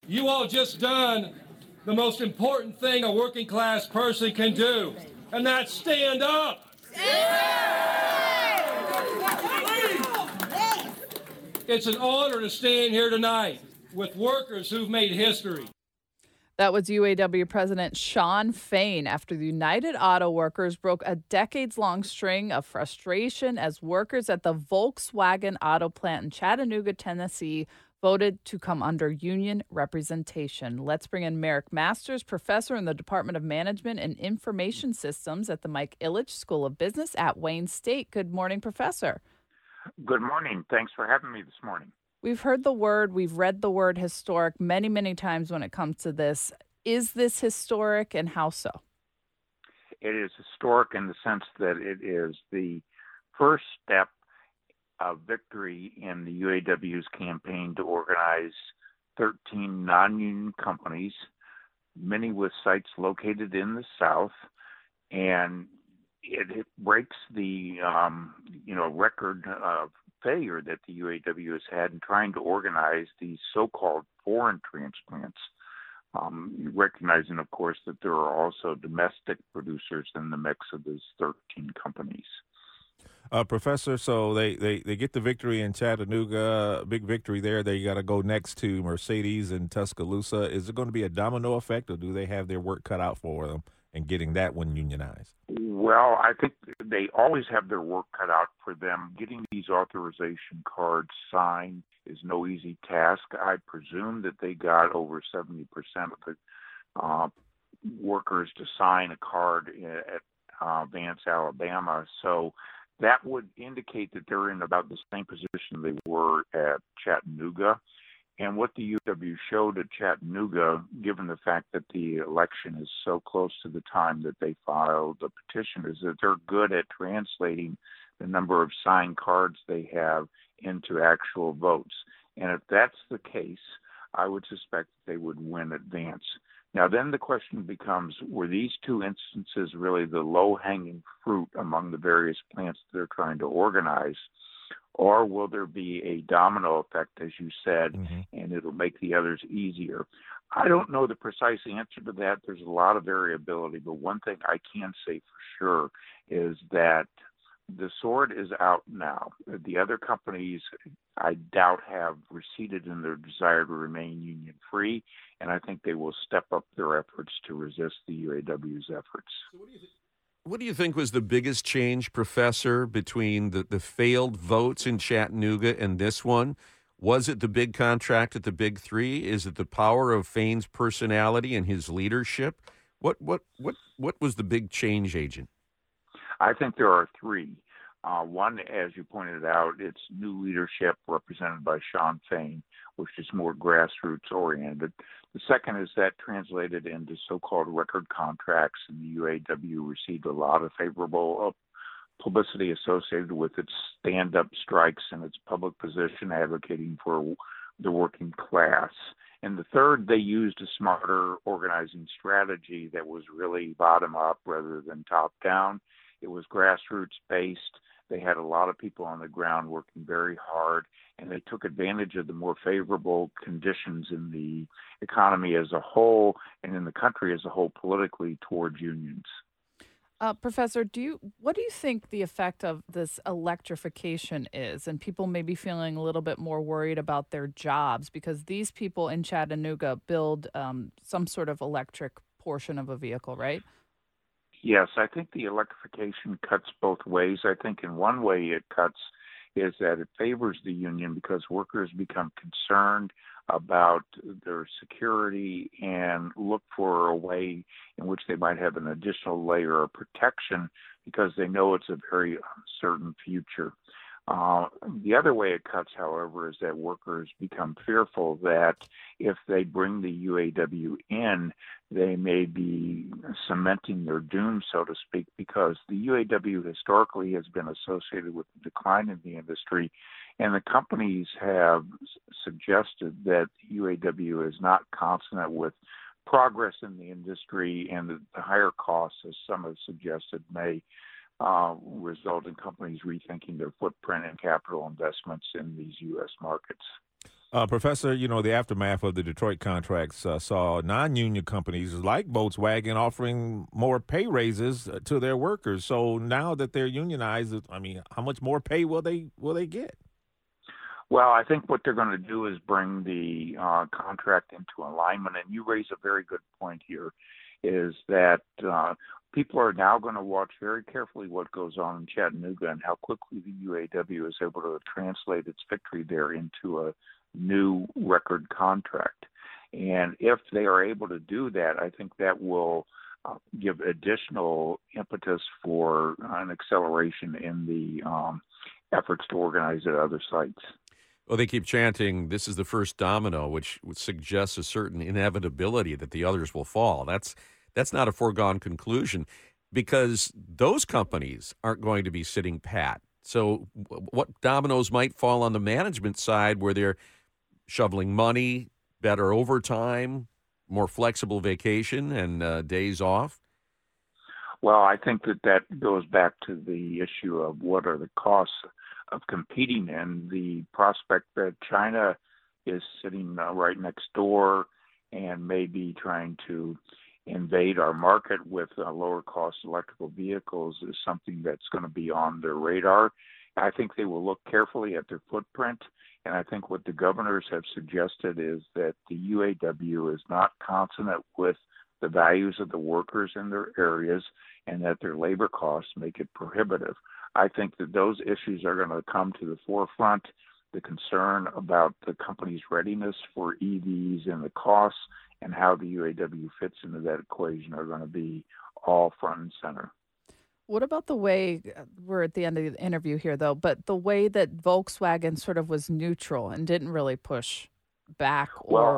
You all just done the most important thing a working class person can do, and that's stand up. It's an honor to stand here tonight with workers who've made history. That was UAW President Shawn Fain after the United Auto Workers broke a decades-long string of frustration as workers at the Volkswagen auto plant in Chattanooga, Tennessee, voted to come under union representation. Let's bring in Merrick Masters, professor in the Department of Management and Information Systems at the Mike Ilitch School of Business at Wayne State. Good morning, Professor. Good morning. Thanks for having me this morning. We've heard the word, we've read the word historic many, many times when it comes to this. Is this historic, and how so? It is historic in the sense that it is the first step of victory in the UAW's campaign to organize 13 non-union companies, many with sites located in the South, and it breaks the record of failure that the UAW has had in trying to organize these so-called foreign transplants, recognizing, of course, that there are also domestic producers in the mix of these 13 companies. Professor, so they get the victory in Chattanooga, big victory there. They got to go next to Mercedes and Tuscaloosa. Is it going to be a domino effect, or do they have their work cut out for them in getting that one unionized? Well, I think they always have their work cut out for them. Getting these authorization cards signed is no easy task. I presume that they got over 70% of the workers to sign a card at Vance, Alabama. So that would indicate that they're in about the same position they were at Chattanooga. And what the UAW showed at Chattanooga, given the fact that the election is so close to the time that they filed the petition, is that they're good at translating the number of signed cards they have into actual votes. And if that's the case, I would suspect that they would win at Vance. Now, then the question becomes, were these two instances really the low-hanging fruit among the various plants that they're trying to organize? Or will there be a domino effect, as you said, and it'll make the others easier? I don't know the precise answer to that. There's a lot of variability, but one thing I can say for sure is that the sword is out now. The other companies, I doubt, have receded in their desire to remain union-free, and I think they will step up their efforts to resist the UAW's efforts. So what do you think was the biggest change, Professor, between the failed votes in Chattanooga and this one? Was it the big contract at the Big Three? Is it the power of Fain's personality and his leadership? What was the big change agent? I think there are three. One, as you pointed out, it's new leadership represented by Shawn Fain, which is more grassroots oriented. The second is that translated into so-called record contracts, and the UAW received a lot of favorable publicity associated with its stand-up strikes and its public position advocating for the working class. And the third, they used a smarter organizing strategy that was really bottom-up rather than top-down. It was grassroots-based. They had a lot of people on the ground working very hard, and they took advantage of the more favorable conditions in the economy as a whole and in the country as a whole politically towards unions. Professor, what do you think the effect of this electrification is? And people may be feeling a little bit more worried about their jobs because these people in Chattanooga build some sort of electric portion of a vehicle, right? Yes, I think the electrification cuts both ways. I think in one way it cuts is that it favors the union because workers become concerned about their security and look for a way in which they might have an additional layer of protection because they know it's a very uncertain future. The other way it cuts, however, is that workers become fearful that if they bring the UAW in, they may be cementing their doom, so to speak, because the UAW historically has been associated with the decline in the industry, and the companies have suggested that the UAW is not consonant with progress in the industry, and the higher costs, as some have suggested, may result in companies rethinking their footprint and capital investments in these U.S. markets. Professor, the aftermath of the Detroit contracts saw non-union companies like Volkswagen offering more pay raises to their workers. So now that they're unionized, how much more pay will they get? Well, I think what they're going to do is bring the contract into alignment. And you raise a very good point here, is that people are now going to watch very carefully what goes on in Chattanooga and how quickly the UAW is able to translate its victory there into a new record contract. And if they are able to do that, I think that will give additional impetus for an acceleration in the efforts to organize at other sites. Well, they keep chanting, this is the first domino, which suggests a certain inevitability that the others will fall. That's not a foregone conclusion, because those companies aren't going to be sitting pat. So what dominoes might fall on the management side, where they're shoveling money, better overtime, more flexible vacation and days off? Well, I think that goes back to the issue of what are the costs of competing, and the prospect that China is sitting right next door and maybe trying to invade our market with lower cost electrical vehicles is something that's going to be on their radar. I think they will look carefully at their footprint, and I think what the governors have suggested is that the UAW is not consonant with the values of the workers in their areas, and that their labor costs make it prohibitive. I think that those issues are going to come to the forefront. The concern about the company's readiness for EVs and the costs and how the UAW fits into that equation are going to be all front and center. What about the way, we're at the end of the interview here, though, but the way that Volkswagen sort of was neutral and didn't really push back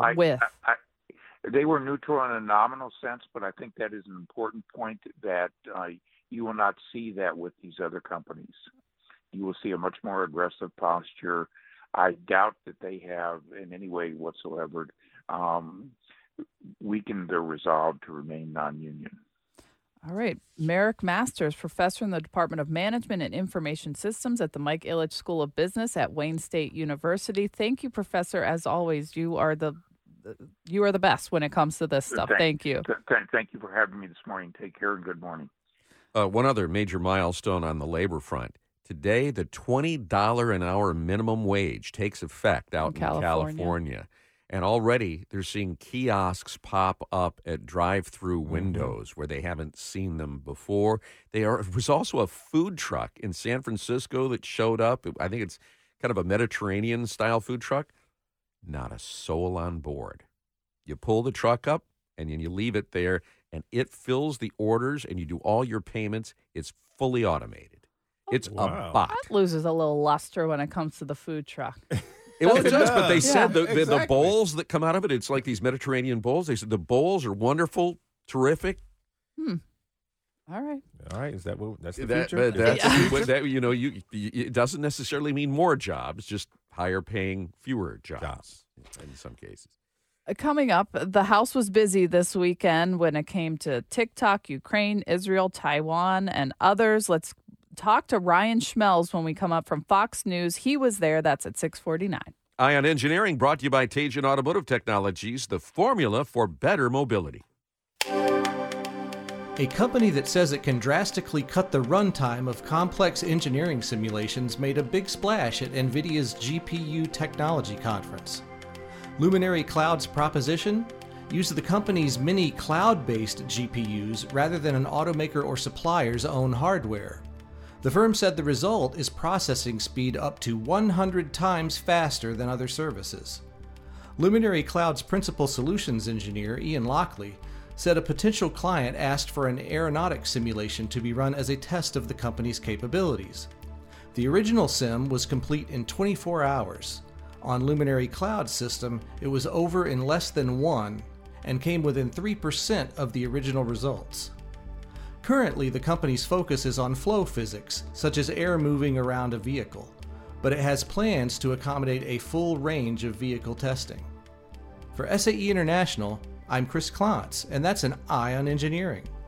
They were neutral in a nominal sense, but I think that is an important point that you will not see that with these other companies. You will see a much more aggressive posture. I doubt that they have in any way whatsoever weakened their resolve to remain non-union. All right. Merrick Masters, professor in the Department of Management and Information Systems at the Mike Ilitch School of Business at Wayne State University. Thank you, Professor. As always, you are the best when it comes to this stuff. Thank you. Thank you for having me this morning. Take care and good morning. One other major milestone on the labor front. Today, the $20 an hour minimum wage takes effect out in California. And already they're seeing kiosks pop up at drive-through windows where they haven't seen them before. There was also a food truck in San Francisco that showed up. I think it's kind of a Mediterranean-style food truck. Not a soul on board. You pull the truck up, and then you leave it there, and it fills the orders, and you do all your payments. It's fully automated. It's a bot. That loses a little luster when it comes to the food truck. It does, but they said the bowls that come out of it, it's like these Mediterranean bowls. They said the bowls are wonderful, terrific. All right. Is that's the future? It doesn't necessarily mean more jobs, just higher paying, fewer jobs in some cases. Coming up, the House was busy this weekend when it came to TikTok, Ukraine, Israel, Taiwan, and others. Let's talk to Ryan Schmelz when we come up from Fox News. He was there. That's at 6:49. Ion Engineering brought to you by Tejan Automotive Technologies, the formula for better mobility. A company that says it can drastically cut the runtime of complex engineering simulations made a big splash at NVIDIA's GPU Technology Conference. Luminary Cloud's proposition? Use the company's many cloud-based GPUs rather than an automaker or supplier's own hardware. The firm said the result is processing speed up to 100 times faster than other services. Luminary Cloud's principal solutions engineer, Ian Lockley, said a potential client asked for an aeronautics simulation to be run as a test of the company's capabilities. The original sim was complete in 24 hours. On Luminary Cloud's system, it was over in less than 1 and came within 3% of the original results. Currently, the company's focus is on flow physics, such as air moving around a vehicle, but it has plans to accommodate a full range of vehicle testing. For SAE International, I'm Chris Klontz, and that's an Eye on Engineering.